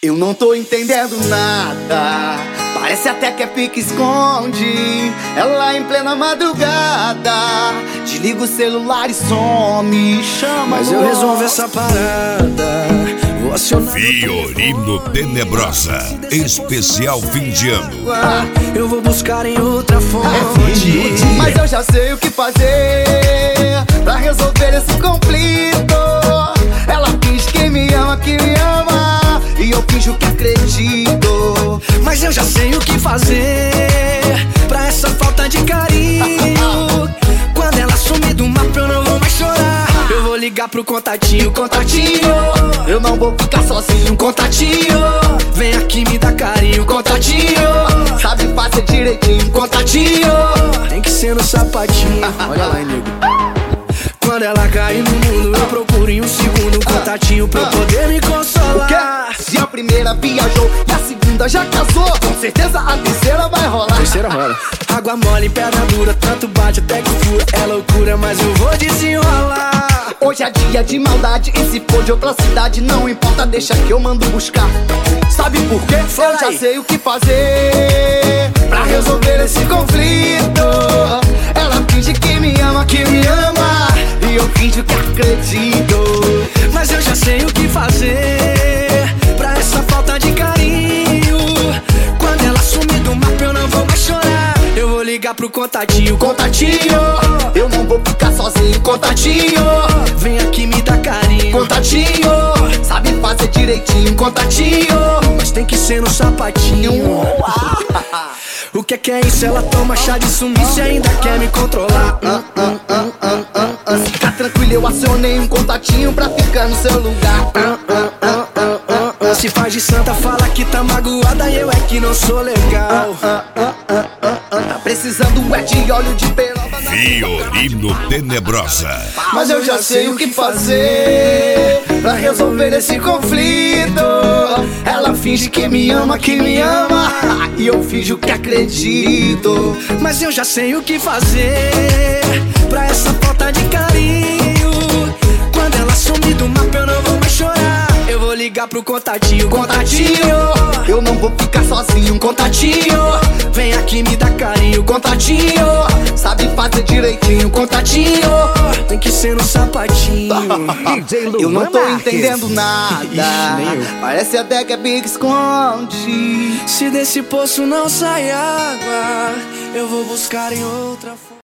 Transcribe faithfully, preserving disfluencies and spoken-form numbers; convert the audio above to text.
Eu não tô entendendo nada, parece até que é pique-esconde. Ela em plena madrugada desliga o celular e some, chama. Mas eu resolvo essa parada, vou acionar Fiorino Tenebrosa, especial fim de ano. ah, eu vou buscar em outra fonte. É, mas eu já sei o que fazer pra resolver esse conflito. Ela finge que me ama, que me ama, e eu finjo que acredito. Mas eu já sei o que fazer pra essa falta de carinho. Quando ela sumir do mapa eu não vou mais chorar. Eu vou ligar pro contatinho, contatinho. Eu não vou ficar sozinho, Contatinho, vem aqui me dá carinho. Contatinho, sabe fazer direitinho, contatinho, tem que ser no sapatinho. Olha lá, hein, nego. Quando ela cair no mundo eu procuro em um segundo um contatinho pra eu poder me consolar. Se a primeira viajou e a segunda já casou, com certeza a terceira vai rolar. Terceira rola. Água mole, pedra dura, tanto bate até que fura. É loucura, mas eu vou desenrolar. Hoje é dia de maldade, e se for de outra cidade não importa, deixa que eu mando buscar. Sabe por quê? Fala eu já aí. sei o que fazer pra resolver esse conflito. Ela finge que me ama, que me ama, e eu finjo que acredito. Mas eu já sei o que fazer pra essa falta de carinho. Quando ela sumir do mapa eu não vou mais chorar. Eu vou ligar pro contatinho, contatinho, Eu não vou ficar sozinho, contatinho, vem aqui me dá carinho. contatinho, sabe fazer direitinho, Contatinho, mas tem que ser no sapatinho. O que é que é isso? Ela toma chá de sumiço e ainda quer me controlar. Hum, hum, hum, hum, hum, hum. Fica tranquilo, eu acionei um contatinho pra ficar no seu lugar. Hum, hum, hum, hum, hum, hum. Se faz de santa, fala que tá magoada e eu é que não sou legal. Tá precisando é de óleo de peroba. Fiorino Tenebrosa. Mas eu já sei o que fazer pra resolver esse conflito. Ela finge que me ama, que me ama, e eu finjo que acredito. Mas eu já sei o que fazer pra essa falta de carinho. Quando ela sumir do mapa eu não vou mais chorar. Eu vou ligar pro contatinho, contatinho, Eu não vou ficar sozinho, contatinho, vem aqui me dá carinho. Contatinho, sabe fazer direitinho, contatinho, tem que ser no sapatinho. Eu não tô entendendo nada, Ixi, nem eu. parece até que é pique-esconde. Se desse poço não sai água, eu vou buscar em outra fonte.